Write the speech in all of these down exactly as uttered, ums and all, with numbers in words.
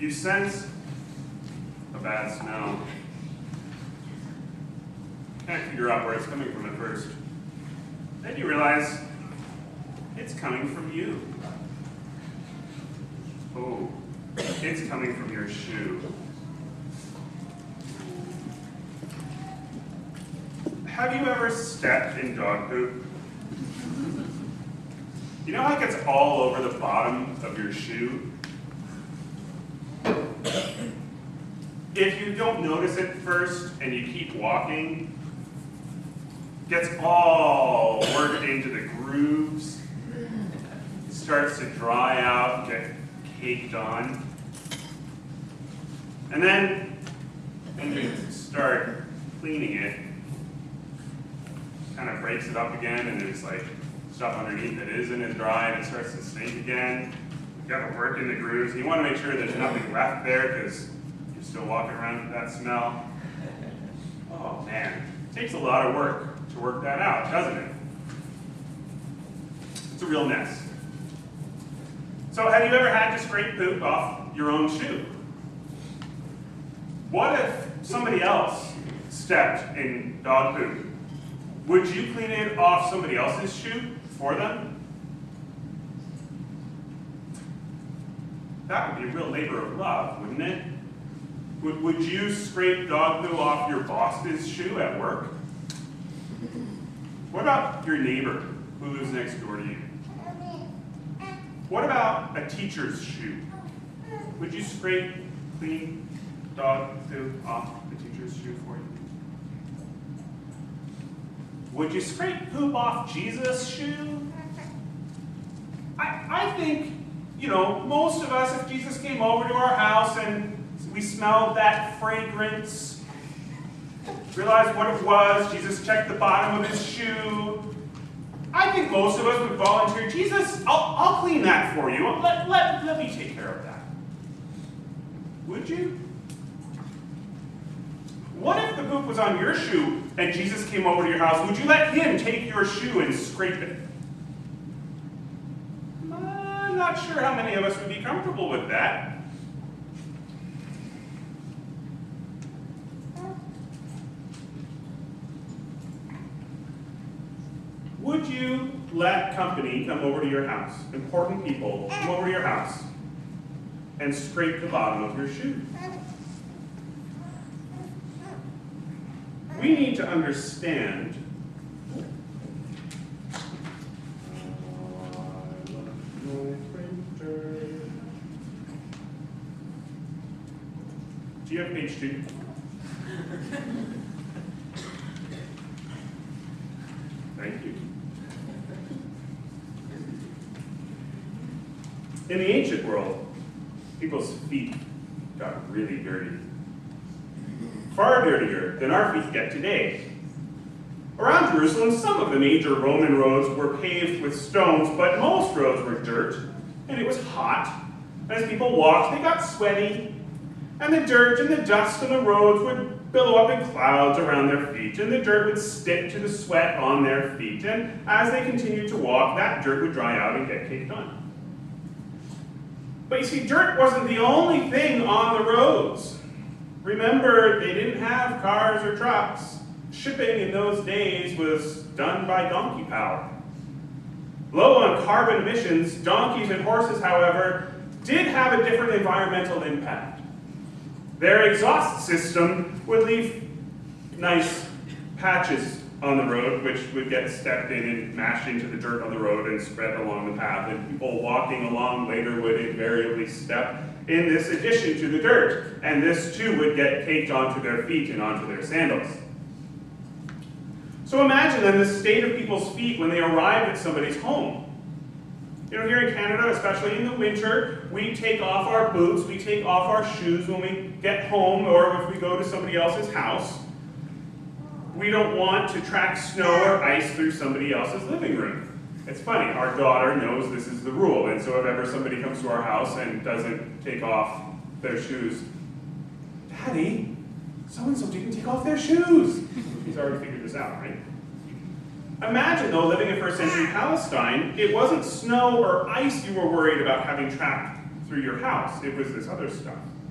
You sense a bad smell. Can't figure out where it's coming from at first. Then you realize it's coming from you. Oh, it's coming from your shoe. Have you ever stepped in dog poop? You know how it gets all over the bottom of your shoe? If you don't notice it first and you keep walking, it gets all worked into the grooves, it starts to dry out, get caked on. And then when you start cleaning it, kind of breaks it up again, and there's like stuff underneath that isn't as dry, and it starts to stink again. You gotta work in the grooves, and you want to make sure there's nothing left there because you're still walking around with that smell. Oh man, it takes a lot of work to work that out, doesn't it? It's a real mess. So have you ever had to scrape poop off your own shoe? What if somebody else stepped in dog poop? Would you clean it off somebody else's shoe for them? That would be a real labor of love, wouldn't it? Would, would you scrape dog poo off your boss's shoe at work? What about your neighbor who lives next door to you? What about a teacher's shoe? Would you scrape clean dog poo off the teacher's shoe for you? Would you scrape poop off Jesus' shoe? I, I think, you know, most of us, if Jesus came over to our house and we smelled that fragrance, realized what it was, Jesus checked the bottom of his shoe, I think most of us would volunteer, Jesus, I'll, I'll clean that for you. Let, let, let me take care of that. Would you? What if the poop was on your shoe and Jesus came over to your house? Would you let him take your shoe and scrape it? I'm not sure how many of us would be comfortable with that. Would you let company come over to your house, important people come over to your house, and scrape the bottom of your shoe? We need to understand do you have page two? Thank you. In the ancient world, people's feet got really dirty. Far dirtier than our feet get today. Around Jerusalem, some of the major Roman roads were paved with stones, but most roads were dirt, and it was hot. And as people walked, they got sweaty, and the dirt and the dust on the roads would billow up in clouds around their feet, and the dirt would stick to the sweat on their feet, and as they continued to walk, that dirt would dry out and get caked on. But you see, dirt wasn't the only thing on the roads. Remember, they didn't have cars or trucks. Shipping in those days was done by donkey power. Low on carbon emissions, donkeys and horses, however, did have a different environmental impact. Their exhaust system would leave nice patches on the road, which would get stepped in and mashed into the dirt on the road and spread along the path, and people walking along later would invariably step in this addition to the dirt, and this too would get caked onto their feet and onto their sandals. So imagine then the state of people's feet when they arrived at somebody's home. You know, here in Canada, especially in the winter, we take off our boots, we take off our shoes when we get home, or if we go to somebody else's house. We don't want to track snow or ice through somebody else's living room. It's funny, our daughter knows this is the rule, and so if ever somebody comes to our house and doesn't take off their shoes, Daddy, so-and-so didn't take off their shoes. She's already figured this out, right? Imagine, though, living in first century Palestine, it wasn't snow or ice you were worried about having tracked through your house. It was this other stuff.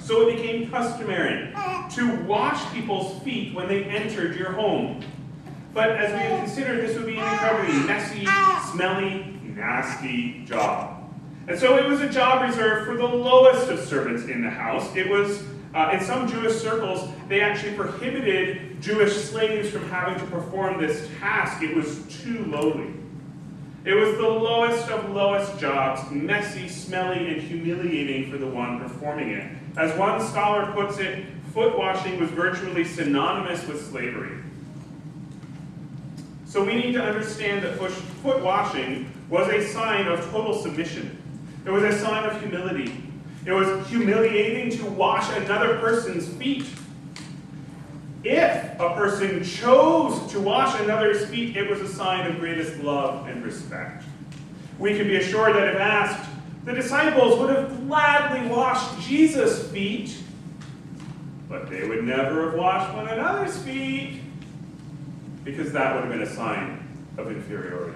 So it became customary to wash people's feet when they entered your home. But as we have considered, this would be an incredibly messy, smelly, nasty job. And so it was a job reserved for the lowest of servants in the house. It was, uh, in some Jewish circles, they actually prohibited Jewish slaves from having to perform this task. It was too lowly. It was the lowest of lowest jobs, messy, smelly, and humiliating for the one performing it. As one scholar puts it, foot washing was virtually synonymous with slavery. So we need to understand that foot washing was a sign of total submission. It was a sign of humility. It was humiliating to wash another person's feet. If a person chose to wash another's feet, it was a sign of greatest love and respect. We can be assured that if asked, the disciples would have gladly washed Jesus' feet, but they would never have washed one another's feet, because that would have been a sign of inferiority.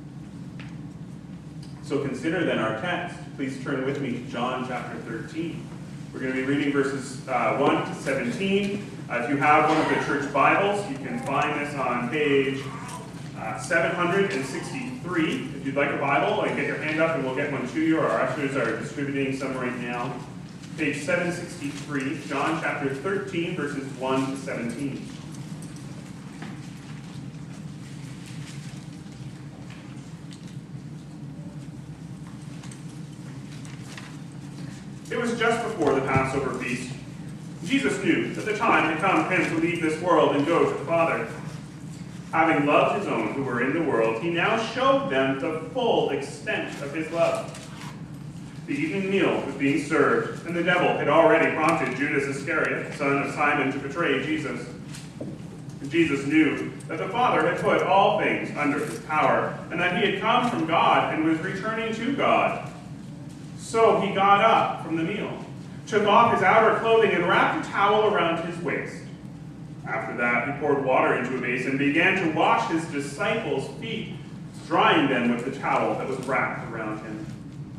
So consider then our text. Please turn with me to John chapter thirteen. We're going to be reading verses uh, one to seventeen. Uh, if you have one of the church Bibles, you can find this on page uh, seven hundred sixty-three. If you'd like a Bible, like, get your hand up and we'll get one to you, or our ushers are distributing some right now. Page seven sixty-three, John chapter thirteen, verses one to seventeen. It was just before the Passover feast. Jesus knew that the time had come for him to leave this world and go to the Father. Having loved his own who were in the world, he now showed them the full extent of his love. The evening meal was being served, and the devil had already prompted Judas Iscariot, son of Simon, to betray Jesus. Jesus knew that the Father had put all things under his power, and that he had come from God and was returning to God. So he got up from the meal, took off his outer clothing, and wrapped a towel around his waist. After that, he poured water into a basin and began to wash his disciples' feet, drying them with the towel that was wrapped around him.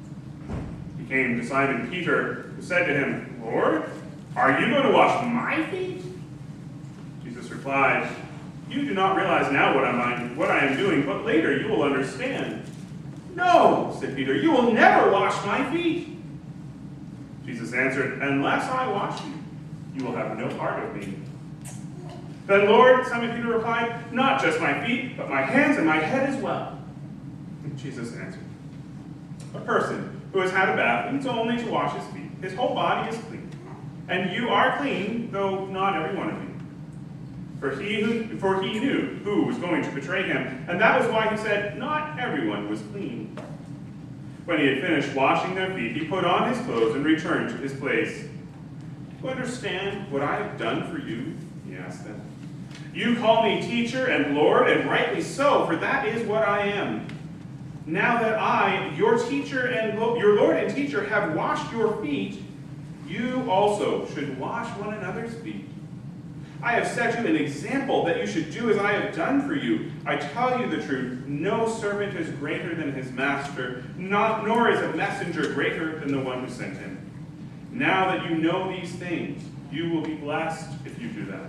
He came to Simon Peter, who said to him, "Lord, are you going to wash my feet?" Jesus replied, "You do not realize now what I am, what I am doing, but later you will understand." "No," said Peter, "you will never wash my feet." Jesus answered, "Unless I wash you, you will have no part of me." "Then, Lord," Simon Peter replied, "not just my feet, but my hands and my head as well." Jesus answered, "A person who has had a bath needs only to wash his feet. His whole body is clean. And you are clean, though not every one of you." For he, who, for he knew who was going to betray him, and that was why he said, "Not everyone was clean." When he had finished washing their feet, he put on his clothes and returned to his place. "Do you understand what I have done for you?" he asked them. "You call me teacher and Lord, and rightly so, for that is what I am. Now that I, your teacher and your Lord and teacher, have washed your feet, you also should wash one another's feet. I have set you an example that you should do as I have done for you. I tell you the truth, no servant is greater than his master, not, nor is a messenger greater than the one who sent him. Now that you know these things, you will be blessed if you do that."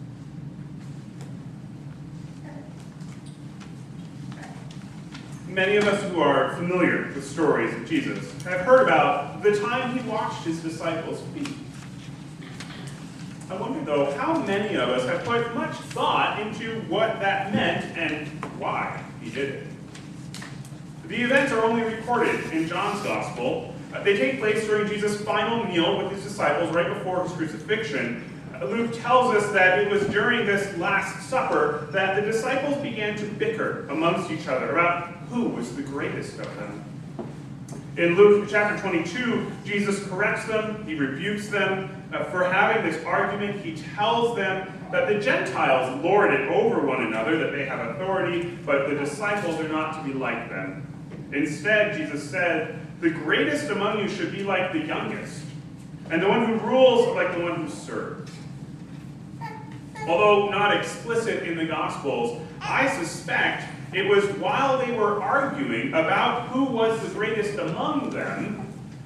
Many of us who are familiar with stories of Jesus have heard about the time he washed his disciples' feet. I wonder, though, how many of us have put much thought into what that meant and why he did it. The events are only recorded in John's Gospel. Uh, they take place during Jesus' final meal with his disciples right before his crucifixion. Uh, Luke tells us that it was during this Last Supper that the disciples began to bicker amongst each other about who was the greatest of them. In Luke chapter twenty-two, Jesus corrects them, he rebukes them uh, for having this argument. He tells them that the Gentiles lord it over one another, that they have authority, but the disciples are not to be like them. Instead, Jesus said, the greatest among you should be like the youngest, and the one who rules like the one who serves. Although not explicit in the Gospels, I suspect it was while they were arguing about who was the greatest among them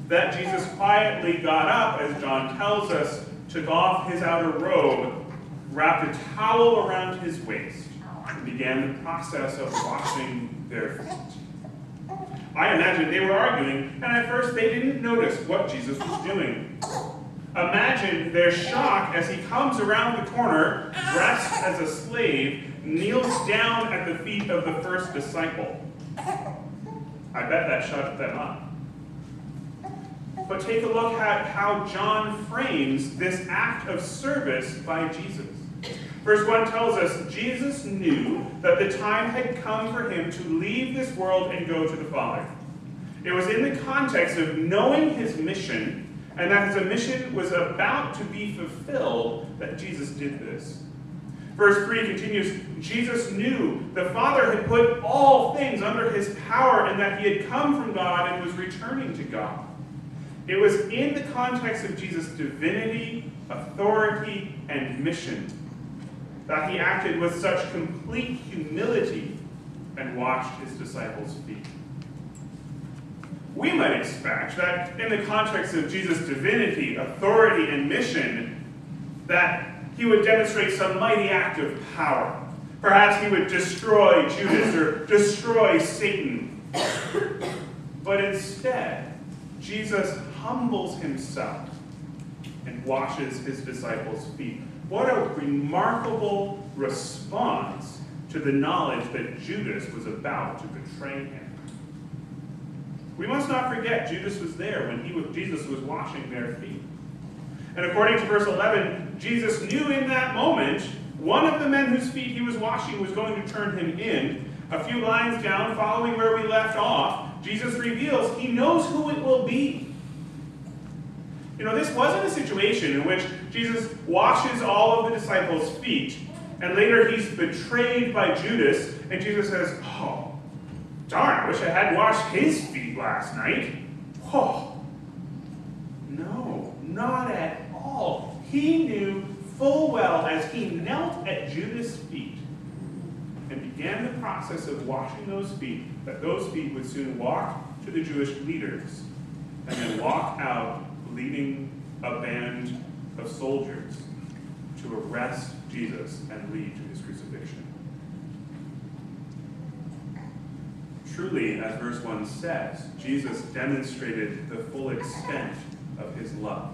that Jesus quietly got up, as John tells us, took off his outer robe, wrapped a towel around his waist, and began the process of washing their feet. I imagine they were arguing, and at first they didn't notice what Jesus was doing. Imagine their shock as he comes around the corner, dressed as a slave, kneels down at the feet of the first disciple. I bet that shut them up. But take a look at how John frames this act of service by Jesus. Verse one tells us, Jesus knew that the time had come for him to leave this world and go to the Father. It was in the context of knowing his mission, and that his mission was about to be fulfilled, that Jesus did this. Verse three continues, Jesus knew the Father had put all things under his power, and that he had come from God and was returning to God. It was in the context of Jesus' divinity, authority, and mission that he acted with such complete humility and washed his disciples' feet. We might expect that in the context of Jesus' divinity, authority, and mission, that he would demonstrate some mighty act of power. Perhaps he would destroy Judas or destroy Satan. But instead, Jesus humbles himself and washes his disciples' feet. What a remarkable response to the knowledge that Judas was about to betray him. We must not forget Judas was there when he was, Jesus was washing their feet. And according to verse eleven, Jesus knew in that moment one of the men whose feet he was washing was going to turn him in. A few lines down, following where we left off, Jesus reveals he knows who it will be. You know, this wasn't a situation in which Jesus washes all of the disciples' feet, and later he's betrayed by Judas, and Jesus says, oh, darn, I wish I had washed his feet last night. Oh, no, not at all. He knew full well as he knelt at Judas' feet and began the process of washing those feet, that those feet would soon walk to the Jewish leaders and then walk out leading a band of soldiers to arrest Jesus and lead to his crucifixion. Truly, as verse one says, Jesus demonstrated the full extent of his love.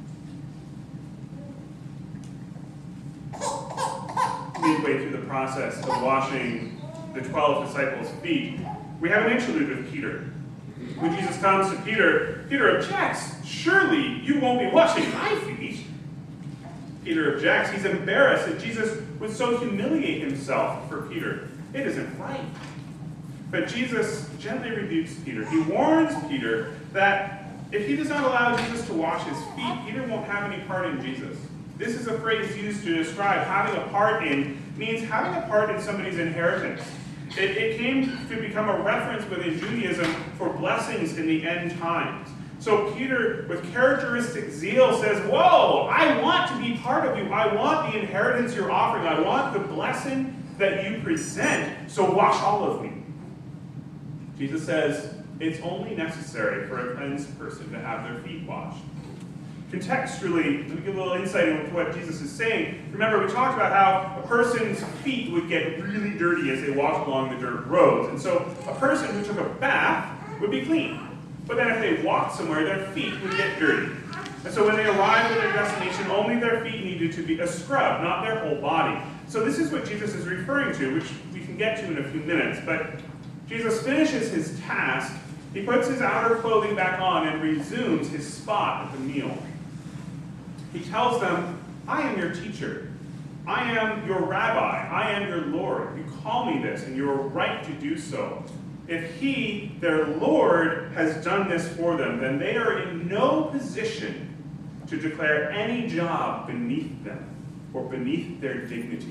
Midway through the process of washing the twelve disciples' feet, we have an interlude with Peter. When Jesus comes to Peter, Peter objects. Surely you won't be washing my feet. Peter objects. He's embarrassed that Jesus would so humiliate himself for Peter. It isn't right. But Jesus gently rebukes Peter. He warns Peter that if he does not allow Jesus to wash his feet, Peter won't have any part in Jesus. This is a phrase used to describe having a part in, means having a part in somebody's inheritance. It, it came to become a reference within Judaism for blessings in the end times. So Peter, with characteristic zeal, says, whoa, I want to be part of you. I want the inheritance you're offering. I want the blessing that you present. So wash all of me. Jesus says, it's only necessary for a cleansed person to have their feet washed. Contextually, let me give a little insight into what Jesus is saying. Remember, we talked about how a person's feet would get really dirty as they walked along the dirt roads. And so a person who took a bath would be clean. But then if they walked somewhere, their feet would get dirty. And so when they arrived at their destination, only their feet needed to be a scrub, not their whole body. So this is what Jesus is referring to, which we can get to in a few minutes. But Jesus finishes his task. He puts his outer clothing back on and resumes his spot at the meal. He tells them, I am your teacher. I am your rabbi. I am your Lord. You call me this, and you are right to do so. If he, their Lord, has done this for them, then they are in no position to declare any job beneath them or beneath their dignity.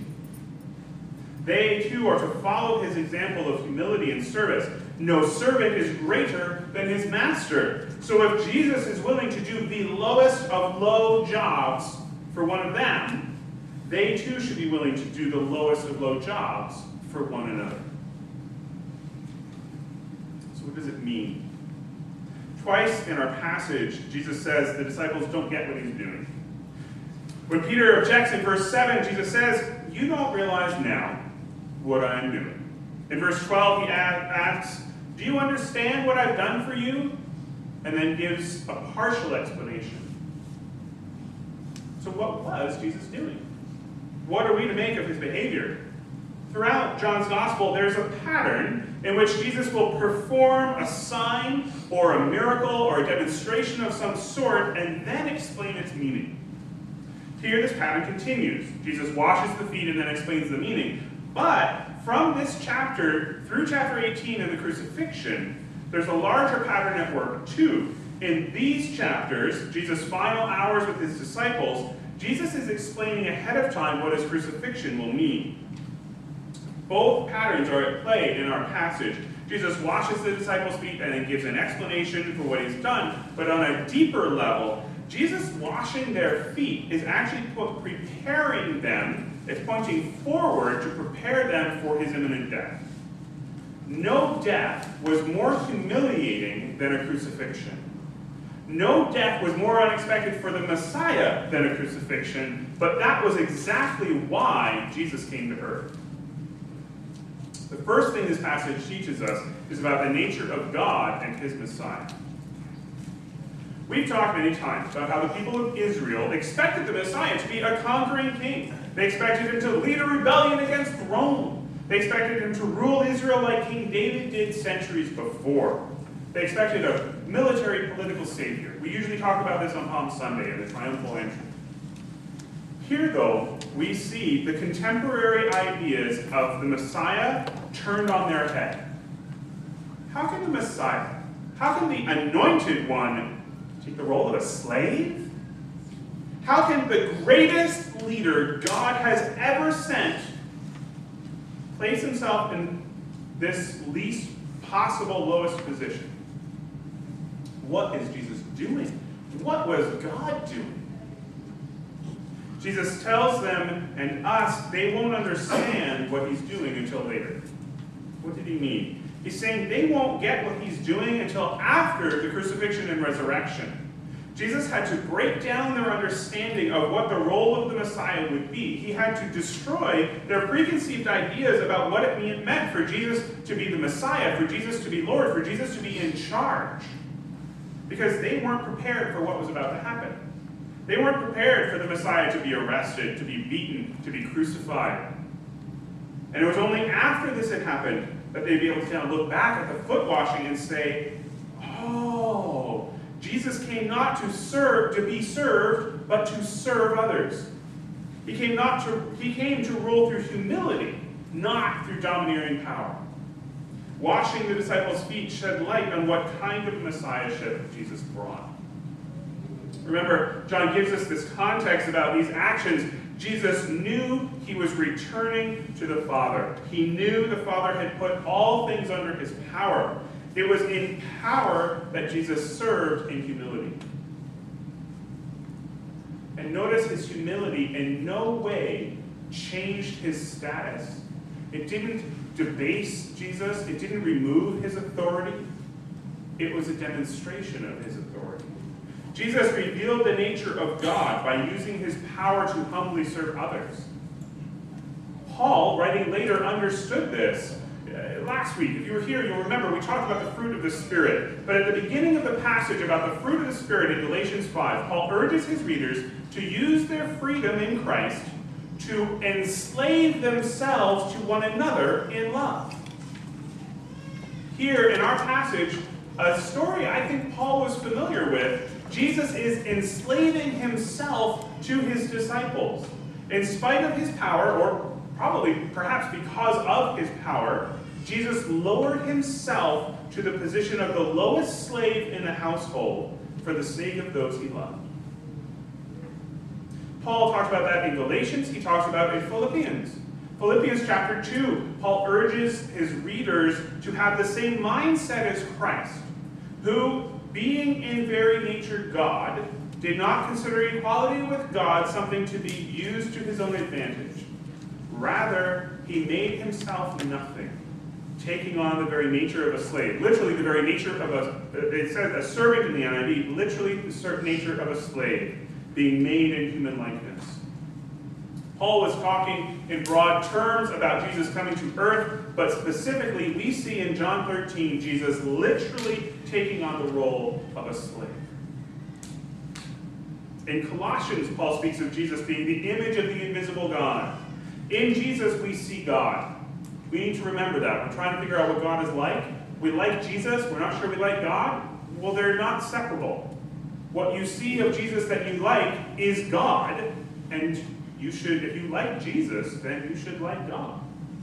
They, too, are to follow his example of humility and service. No servant is greater than his master. So if Jesus is willing to do the lowest of low jobs for one of them, they, too, should be willing to do the lowest of low jobs for one another. So what does it mean Twice in our passage, Jesus says the disciples don't get what he's doing. When Peter objects in verse seven, Jesus says, "You don't realize now what I'm doing." In verse twelve, he asks, "Do you understand what I've done for you?" And then gives a partial explanation. So what was Jesus doing? What are we to make of his behavior? Throughout John's Gospel, there's a pattern in which Jesus will perform a sign or a miracle or a demonstration of some sort and then explain its meaning. Here, this pattern continues. Jesus washes the feet and then explains the meaning. But from this chapter through chapter eighteen and the crucifixion, there's a larger pattern at work too. In these chapters, Jesus' final hours with his disciples, Jesus is explaining ahead of time what his crucifixion will mean. Both patterns are at play in our passage. Jesus washes the disciples' feet and then gives an explanation for what he's done. But on a deeper level, Jesus washing their feet is actually preparing them, it's pointing forward to prepare them for his imminent death. No death was more humiliating than a crucifixion. No death was more unexpected for the Messiah than a crucifixion, but that was exactly why Jesus came to earth. The first thing this passage teaches us is about the nature of God and his Messiah. We've talked many times about how the people of Israel expected the Messiah to be a conquering king. They expected him to lead a rebellion against Rome. They expected him to rule Israel like King David did centuries before. They expected a military political savior. We usually talk about this on Palm Sunday and the triumphal entry. Here, though, we see the contemporary ideas of the Messiah turned on their head. How can the Messiah, how can the anointed one take the role of a slave? How can the greatest leader God has ever sent place himself in this least possible lowest position? What is Jesus doing? What was God doing? Jesus tells them and us they won't understand what he's doing until later. What did he mean? He's saying they won't get what he's doing until after the crucifixion and resurrection. Jesus had to break down their understanding of what the role of the Messiah would be. He had to destroy their preconceived ideas about what it meant for Jesus to be the Messiah, for Jesus to be Lord, for Jesus to be in charge. Because they weren't prepared for what was about to happen. They weren't prepared for the Messiah to be arrested, to be beaten, to be crucified. And it was only after this had happened that they'd be able to kind of look back at the foot washing and say, oh, Jesus came not to serve, to be served, but to serve others. He came not to, he came to rule through humility, not through domineering power. Washing the disciples' feet shed light on what kind of messiahship Jesus brought. Remember, John gives us this context about these actions. Jesus knew he was returning to the Father. He knew the Father had put all things under his power. It was in power that Jesus served in humility. And notice his humility in no way changed his status. It didn't debase Jesus. It didn't remove his authority. It was a demonstration of his authority. Jesus revealed the nature of God by using his power to humbly serve others. Paul, writing later, understood this. Uh, last week, if you were here, you'll remember we talked about the fruit of the Spirit. But at the beginning of the passage about the fruit of the Spirit in Galatians five, Paul urges his readers to use their freedom in Christ to enslave themselves to one another in love. Here in our passage, a story I think Paul was familiar with, Jesus is enslaving himself to his disciples. In spite of his power, or probably perhaps because of his power, Jesus lowered himself to the position of the lowest slave in the household for the sake of those he loved. Paul talks about that in Galatians. He talks about it in Philippians. Philippians chapter two, Paul urges his readers to have the same mindset as Christ, who, being in very nature God, did not consider equality with God something to be used to his own advantage. Rather, he made himself nothing, taking on the very nature of a slave. Literally the very nature of a, it says a servant in the N I V, literally the certain nature of a slave, being made in human likeness. Paul was talking in broad terms about Jesus coming to earth, but specifically we see in John thirteen Jesus literally taking on the role of a slave. In Colossians, Paul speaks of Jesus being the image of the invisible God. In Jesus, we see God. We need to remember that. We're trying to figure out what God is like. We like Jesus. We're not sure we like God. Well, they're not separable. What you see of Jesus that you like is God, and you should, if you like Jesus, then you should like God.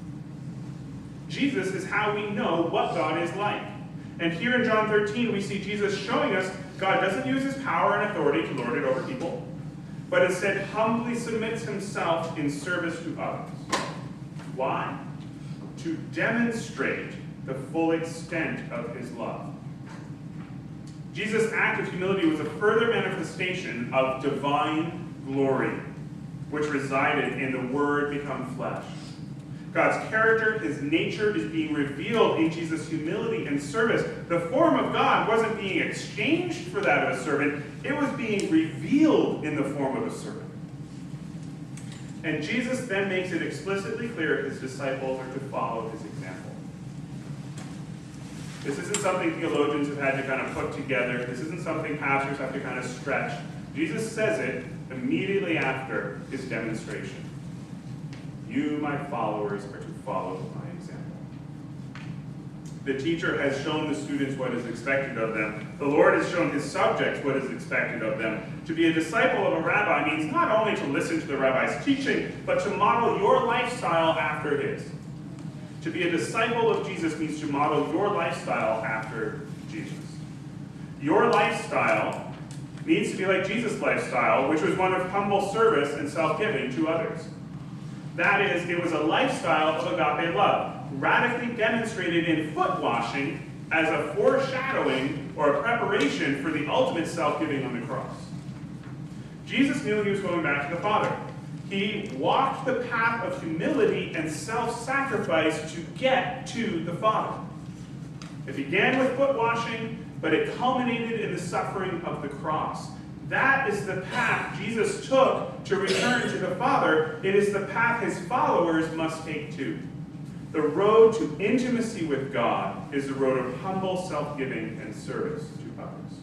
Jesus is how we know what God is like. And here in John thirteen, we see Jesus showing us God doesn't use his power and authority to lord it over people, but instead humbly submits himself in service to others. Why? To demonstrate the full extent of his love. Jesus' act of humility was a further manifestation of divine glory, which resided in the Word become flesh. God's character, his nature, is being revealed in Jesus' humility and service. The form of God wasn't being exchanged for that of a servant. It was being revealed in the form of a servant. And Jesus then makes it explicitly clear his disciples are to follow his example. This isn't something theologians have had to kind of put together. This isn't something pastors have to kind of stretch. Jesus says it immediately after his demonstration. You, my followers, are to follow my example. The teacher has shown the students what is expected of them. The Lord has shown his subjects what is expected of them. To be a disciple of a rabbi means not only to listen to the rabbi's teaching, but to model your lifestyle after his. To be a disciple of Jesus means to model your lifestyle after Jesus. Your lifestyle needs to be like Jesus' lifestyle, which was one of humble service and self-giving to others. That is, it was a lifestyle of agape love, radically demonstrated in foot washing as a foreshadowing or a preparation for the ultimate self-giving on the cross. Jesus knew he was going back to the Father. He walked the path of humility and self-sacrifice to get to the Father. It began with foot washing, but it culminated in the suffering of the cross. That is the path Jesus took to return to the Father. It is the path his followers must take too. The road to intimacy with God is the road of humble self-giving and service to others.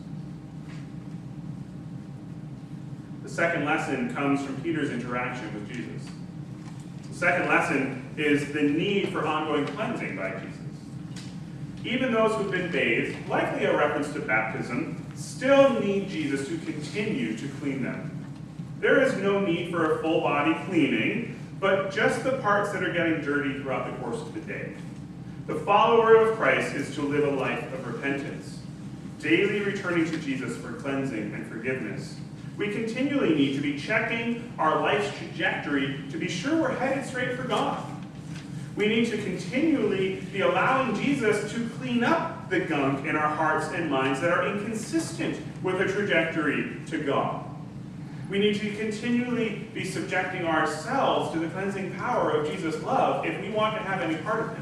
The second lesson comes from Peter's interaction with Jesus. The second lesson is the need for ongoing cleansing by Jesus. Even those who've been bathed, likely a reference to baptism, still need Jesus to continue to clean them. There is no need for a full body cleaning, but just the parts that are getting dirty throughout the course of the day. The follower of Christ is to live a life of repentance, daily returning to Jesus for cleansing and forgiveness. We continually need to be checking our life's trajectory to be sure we're headed straight for God. We need to continually be allowing Jesus to clean up the gunk in our hearts and minds that are inconsistent with the trajectory to God. We need to continually be subjecting ourselves to the cleansing power of Jesus' love if we want to have any part of him.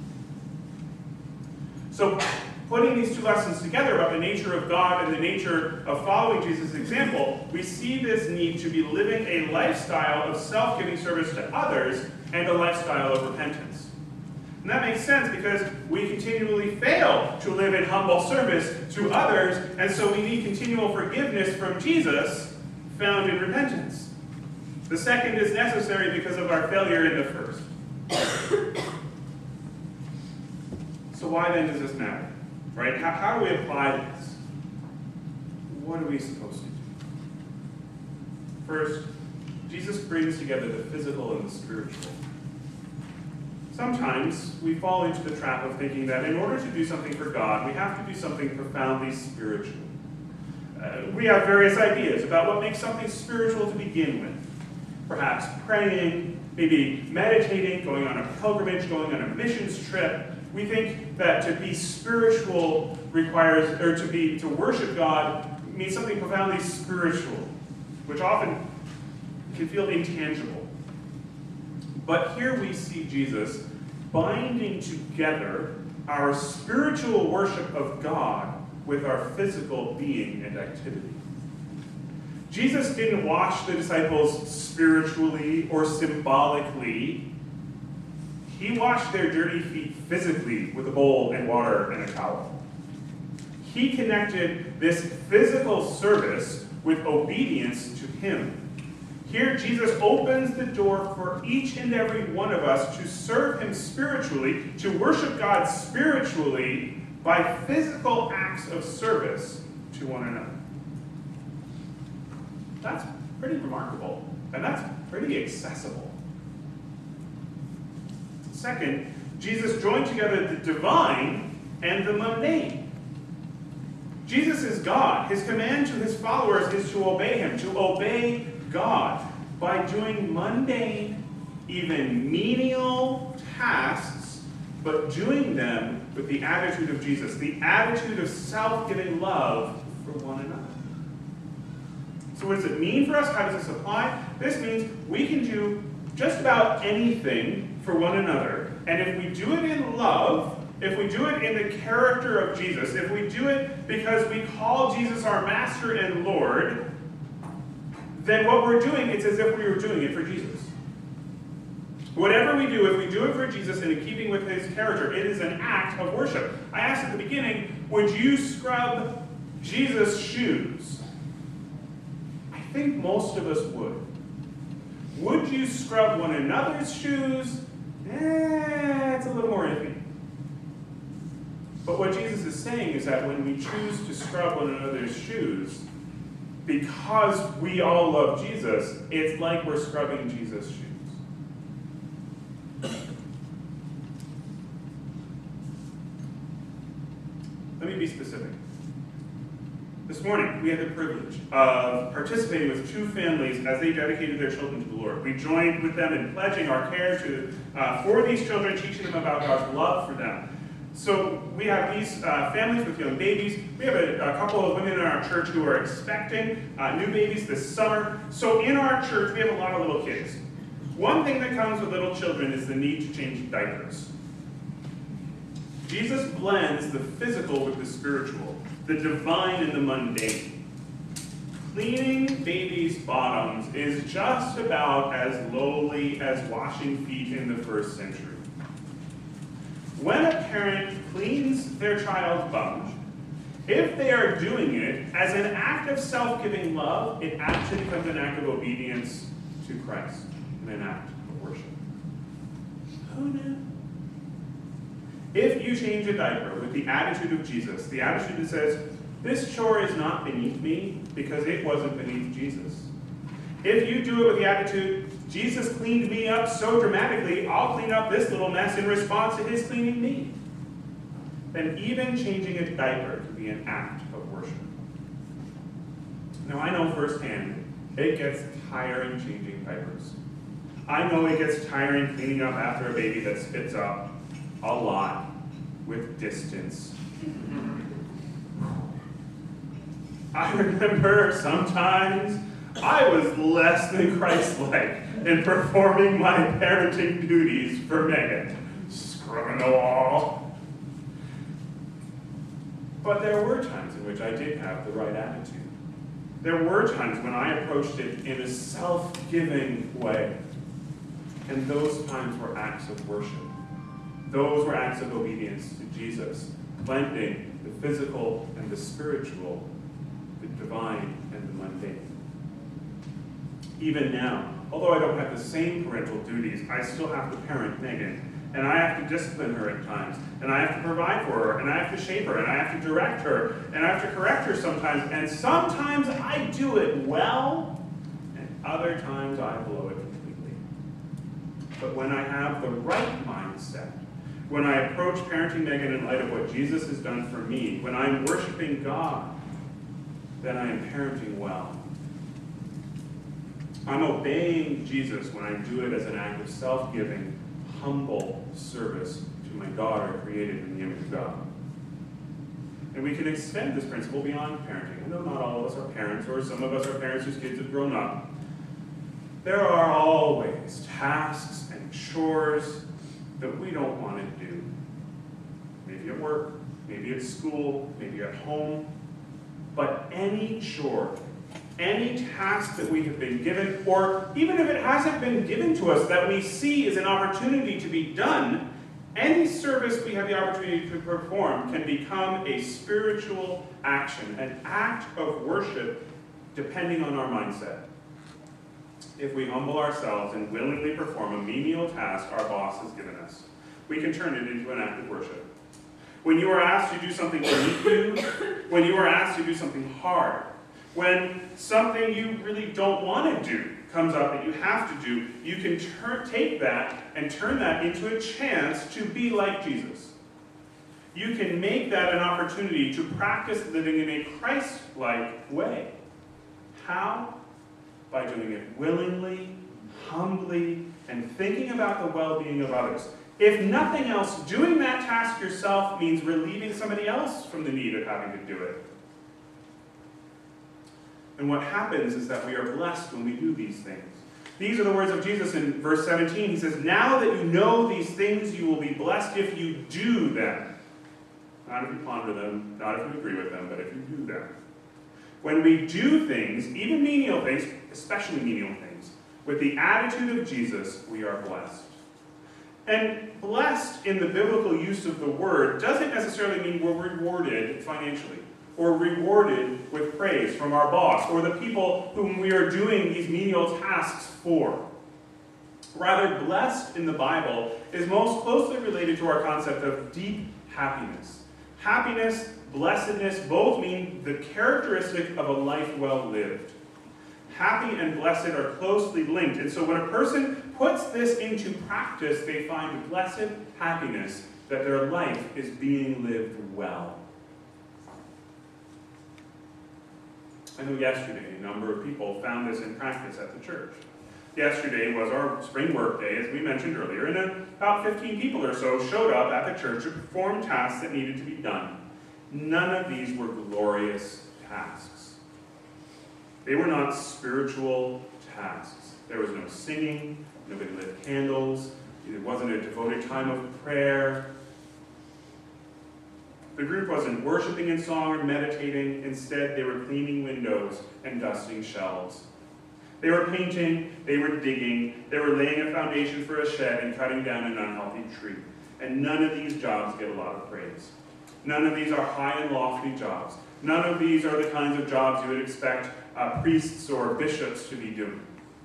So, putting these two lessons together about the nature of God and the nature of following Jesus' example, we see this need to be living a lifestyle of self-giving service to others and a lifestyle of repentance. And that makes sense because we continually fail to live in humble service to others, and so we need continual forgiveness from Jesus found in repentance. The second is necessary because of our failure in the first. So why then does this matter? Right? How, how do we apply this? What are we supposed to do? First, Jesus brings together the physical and the spiritual. Sometimes we fall into the trap of thinking that in order to do something for God, we have to do something profoundly spiritual. Uh, we have various ideas about what makes something spiritual to begin with. Perhaps praying, maybe meditating, going on a pilgrimage, going on a missions trip. We think that to be spiritual requires, or to be to worship God means something profoundly spiritual, which often can feel intangible. But here we see Jesus binding together our spiritual worship of God with our physical being and activity. Jesus didn't wash the disciples spiritually or symbolically. He washed their dirty feet physically with a bowl and water and a towel. He connected this physical service with obedience to him. Here, Jesus opens the door for each and every one of us to serve him spiritually, to worship God spiritually by physical acts of service to one another. That's pretty remarkable, and that's pretty accessible. Second, Jesus joined together the divine and the mundane. Jesus is God. His command to his followers is to obey him, to obey God by doing mundane, even menial tasks, but doing them with the attitude of Jesus, the attitude of self-giving love for one another. So what does it mean for us? How does this apply? This means we can do just about anything for one another, and if we do it in love, if we do it in the character of Jesus, if we do it because we call Jesus our Master and Lord, then what we're doing, it's as if we were doing it for Jesus. Whatever we do, if we do it for Jesus and in keeping with his character, it is an act of worship. I asked at the beginning, would you scrub Jesus' shoes? I think most of us would. Would you scrub one another's shoes? Eh, it's a little more iffy. But what Jesus is saying is that when we choose to scrub one another's shoes, because we all love Jesus, it's like we're scrubbing Jesus' shoes. Let me be specific. This morning, we had the privilege of participating with two families as they dedicated their children to the Lord. We joined with them in pledging our care to uh, for these children, teaching them about God's love for them. So we have these uh, families with young babies. We have a, a couple of women in our church who are expecting uh, new babies this summer. So in our church, we have a lot of little kids. One thing that comes with little children is the need to change diapers. Jesus blends the physical with the spiritual, the divine and the mundane. Cleaning babies' bottoms is just about as lowly as washing feet in the first century. When a parent cleans their child's bum, if they are doing it as an act of self-giving love, it actually becomes an act of obedience to Christ and an act of worship. Who knew? If you change a diaper with the attitude of Jesus, the attitude that says, this chore is not beneath me because it wasn't beneath Jesus. If you do it with the attitude, Jesus cleaned me up so dramatically, I'll clean up this little mess in response to his cleaning me, then even changing a diaper can be an act of worship. Now I know firsthand, it gets tiring changing diapers. I know it gets tiring cleaning up after a baby that spits up a lot with distance. I remember sometimes I was less than Christ-like in performing my parenting duties for Megan, scrubbing the wall. But there were times in which I did have the right attitude. There were times when I approached it in a self-giving way. And those times were acts of worship. Those were acts of obedience to Jesus, blending the physical and the spiritual, the divine and the mundane. Even now, although I don't have the same parental duties, I still have to parent Megan, and I have to discipline her at times, and I have to provide for her, and I have to shape her, and I have to direct her, and I have to correct her sometimes, and sometimes I do it well, and other times I blow it completely. But when I have the right mindset, when I approach parenting Megan in light of what Jesus has done for me, when I'm worshiping God, then I am parenting well. I'm obeying Jesus when I do it as an act of self-giving, humble service to my daughter created in the image of God. And we can extend this principle beyond parenting. I know not all of us are parents, or some of us are parents whose kids have grown up. There are always tasks and chores that we don't want to do. Maybe at work, maybe at school, maybe at home. But any chore, any task that we have been given, or even if it hasn't been given to us, that we see as an opportunity to be done, any service we have the opportunity to perform can become a spiritual action, an act of worship, depending on our mindset. If we humble ourselves and willingly perform a menial task our boss has given us, we can turn it into an act of worship. When you are asked to do something beneath you, when you are asked to do something hard, when something you really don't want to do comes up that you have to do, you can turn, take that and turn that into a chance to be like Jesus. You can make that an opportunity to practice living in a Christ-like way. How? By doing it willingly, humbly, and thinking about the well-being of others. If nothing else, doing that task yourself means relieving somebody else from the need of having to do it. And what happens is that we are blessed when we do these things. These are the words of Jesus in verse seventeen. He says, "Now that you know these things, you will be blessed if you do them." Not if you ponder them, not if you agree with them, but if you do them. When we do things, even menial things, especially menial things, with the attitude of Jesus, we are blessed. And blessed in the biblical use of the word doesn't necessarily mean we're rewarded financially, or rewarded with praise from our boss, or the people whom we are doing these menial tasks for. Rather, blessed in the Bible is most closely related to our concept of deep happiness. Happiness, blessedness, both mean the characteristic of a life well lived. Happy and blessed are closely linked, and so when a person puts this into practice, they find blessed happiness, that their life is being lived well. I know yesterday a number of people found this in practice at the church. Yesterday was our spring work day, as we mentioned earlier, and about fifteen people or so showed up at the church to perform tasks that needed to be done. None of these were glorious tasks. They were not spiritual tasks. There was no singing, nobody lit candles, it wasn't a devoted time of prayer. The group wasn't worshiping in song or meditating. Instead, they were cleaning windows and dusting shelves. They were painting, they were digging, they were laying a foundation for a shed and cutting down an unhealthy tree. And none of these jobs get a lot of praise. None of these are high and lofty jobs. None of these are the kinds of jobs you would expect uh, priests or bishops to be doing.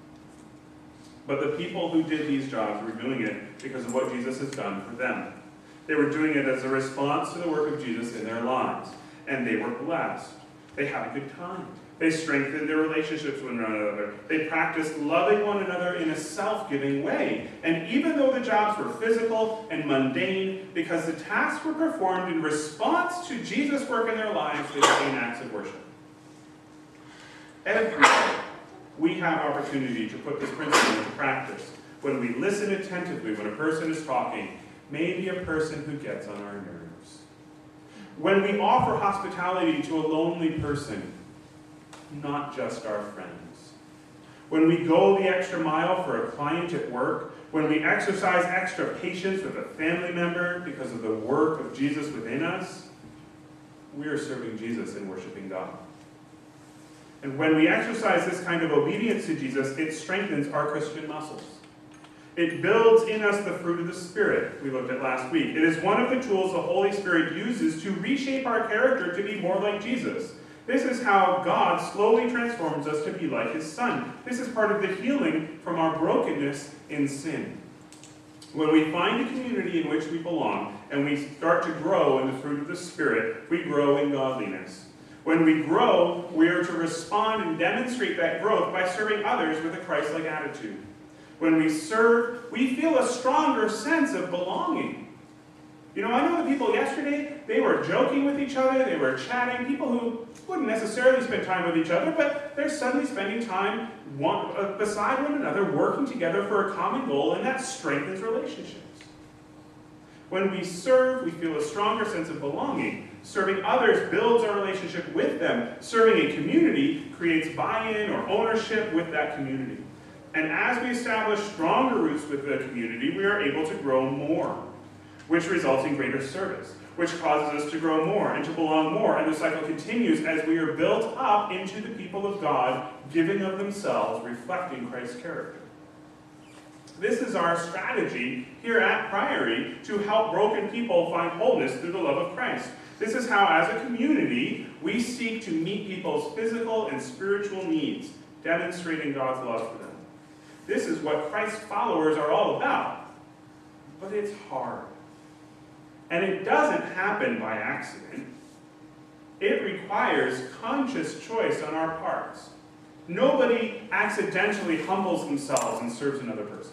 But the people who did these jobs were doing it because of what Jesus has done for them. They were doing it as a response to the work of Jesus in their lives. And they were blessed. They had a good time. They strengthened their relationships with one another. They practiced loving one another in a self-giving way. And even though the jobs were physical and mundane, because the tasks were performed in response to Jesus' work in their lives, they became acts of worship. Every day, we have opportunity to put this principle into practice. When we listen attentively when a person is talking, maybe a person who gets on our nerves. When we offer hospitality to a lonely person, not just our friends. When we go the extra mile for a client at work, when we exercise extra patience with a family member because of the work of Jesus within us, we are serving Jesus and worshiping God. And when we exercise this kind of obedience to Jesus, it strengthens our Christian muscles. It builds in us the fruit of the Spirit we looked at last week. It is one of the tools the Holy Spirit uses to reshape our character to be more like Jesus. This is how God slowly transforms us to be like his Son. This is part of the healing from our brokenness in sin. When we find a community in which we belong and we start to grow in the fruit of the Spirit, we grow in godliness. When we grow, we are to respond and demonstrate that growth by serving others with a Christ-like attitude. When we serve, we feel a stronger sense of belonging. You know, I know the people yesterday, they were joking with each other, they were chatting, people who wouldn't necessarily spend time with each other, but they're suddenly spending time one, uh, beside one another, working together for a common goal, and that strengthens relationships. When we serve, we feel a stronger sense of belonging. Serving others builds our relationship with them. Serving a community creates buy-in or ownership with that community. And as we establish stronger roots with the community, we are able to grow more, which results in greater service, which causes us to grow more and to belong more. And the cycle continues as we are built up into the people of God, giving of themselves, reflecting Christ's character. This is our strategy here at Priory to help broken people find wholeness through the love of Christ. This is how, as a community, we seek to meet people's physical and spiritual needs, demonstrating God's love for them. This is what Christ's followers are all about. But it's hard. And it doesn't happen by accident. It requires conscious choice on our parts. Nobody accidentally humbles themselves and serves another person.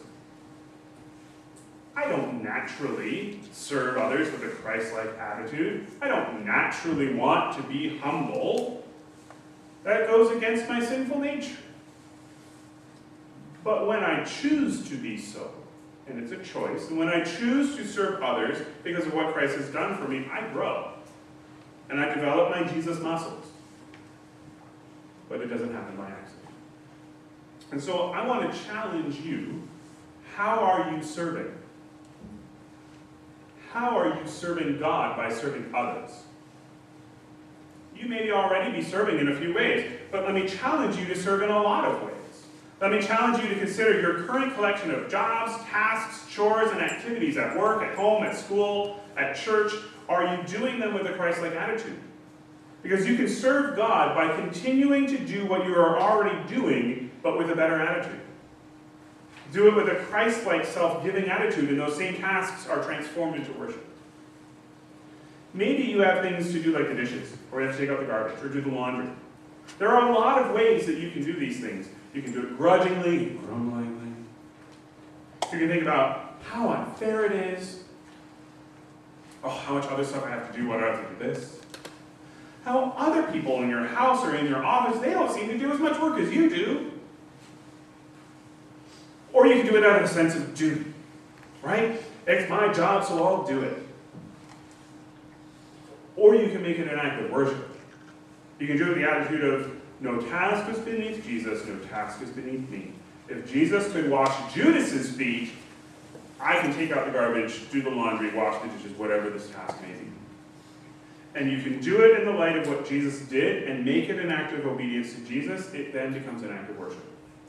I don't naturally serve others with a Christ-like attitude. I don't naturally want to be humble. That goes against my sinful nature. But when I choose to be so, and it's a choice, and when I choose to serve others because of what Christ has done for me, I grow. And I develop my Jesus muscles. But it doesn't happen by accident. And so I want to challenge you. How are you serving? How are you serving God by serving others? You may already be serving in a few ways, but let me challenge you to serve in a lot of ways. Let me challenge you to consider your current collection of jobs, tasks, chores, and activities at work, at home, at school, at church. Are you doing them with a Christ-like attitude? Because you can serve God by continuing to do what you are already doing, but with a better attitude. Do it with a Christ-like, self-giving attitude, and those same tasks are transformed into worship. Maybe you have things to do like the dishes, or you have to take out the garbage, or do the laundry. There are a lot of ways that you can do these things. You can do it grudgingly, grumblingly. You can think about how unfair it is. Oh, how much other stuff I have to do, why do I have to do this? How other people in your house or in your office, they don't seem to do as much work as you do. Or you can do it out of a sense of duty, right? It's my job, so I'll do it. Or you can make it an act of worship. You can do it with the attitude of, no task is beneath Jesus, no task is beneath me. If Jesus could wash Judas's feet, I can take out the garbage, do the laundry, wash the dishes, whatever this task may be. And you can do it in the light of what Jesus did and make it an act of obedience to Jesus. It then becomes an act of worship.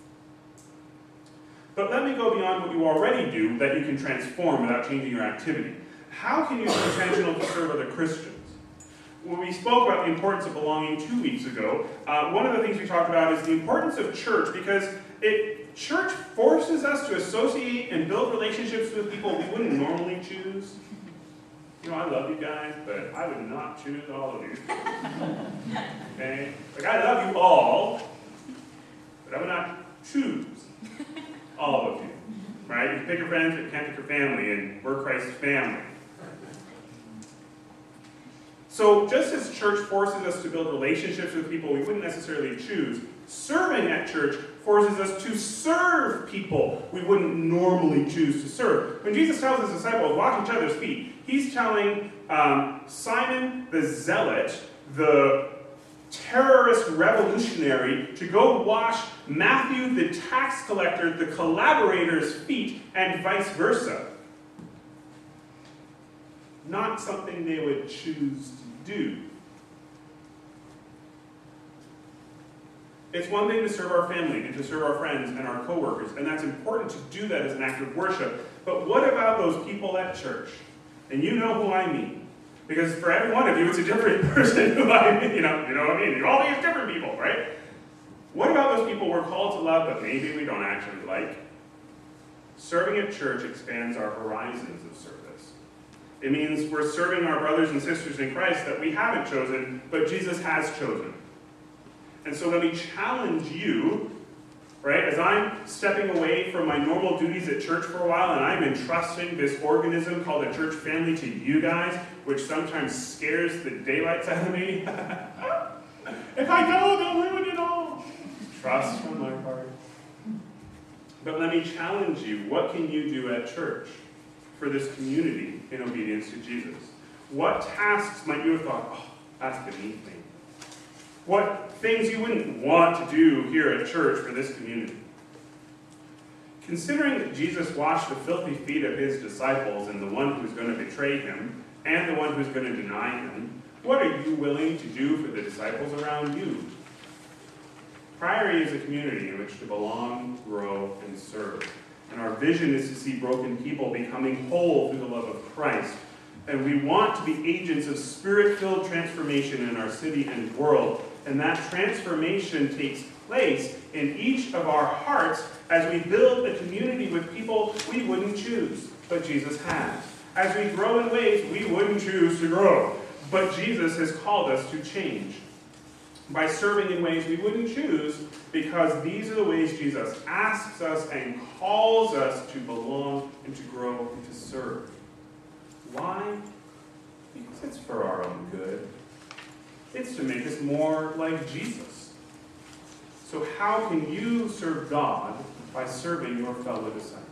But let me go beyond what you already do that you can transform without changing your activity. How can you be intentional to serve other Christians? When we spoke about the importance of belonging two weeks ago, uh, one of the things we talked about is the importance of church, because it church forces us to associate and build relationships with people we wouldn't normally choose. You know, I love you guys, but I would not choose all of you. Okay? Like, I love you all, but I would not choose all of you. Right? You can pick your friends, but you can't pick your family, and we're Christ's family. So just as church forces us to build relationships with people we wouldn't necessarily choose, serving at church forces us to serve people we wouldn't normally choose to serve. When Jesus tells his disciples, wash each other's feet, he's telling um, Simon the Zealot, the terrorist revolutionary, to go wash Matthew the tax collector, the collaborator's feet, and vice versa. Not something they would choose to do. It's one thing to serve our family and to serve our friends and our coworkers, and that's important to do that as an act of worship. But what about those people at church? And you know who I mean. Because for every one of you, it's a different person who I mean. You know, you know what I mean? You all these different people, right? What about those people we're called to love, but maybe we don't actually like? Serving at church expands our horizons of service. It means we're serving our brothers and sisters in Christ that we haven't chosen, but Jesus has chosen. And so let me challenge you, right, as I'm stepping away from my normal duties at church for a while, and I'm entrusting this organism called a church family to you guys, which sometimes scares the daylights out of me. If I go, they'll ruin it all. Trust from my part. But let me challenge you, what can you do at church for this community in obedience to Jesus? What tasks might you have thought, oh, that's beneath me? What things you wouldn't want to do here at church for this community? Considering that Jesus washed the filthy feet of his disciples and the one who's going to betray him and the one who's going to deny him, what are you willing to do for the disciples around you? Priory is a community in which to belong, grow, and serve. And our vision is to see broken people becoming whole through the love of Christ. And we want to be agents of spirit-filled transformation in our city and world. And that transformation takes place in each of our hearts as we build a community with people we wouldn't choose, but Jesus has. As we grow in ways we wouldn't choose to grow, but Jesus has called us to change. By serving in ways we wouldn't choose, because these are the ways Jesus asks us and calls us to belong and to grow and to serve. Why? Because it's for our own good. It's to make us more like Jesus. So how can you serve God by serving your fellow disciples?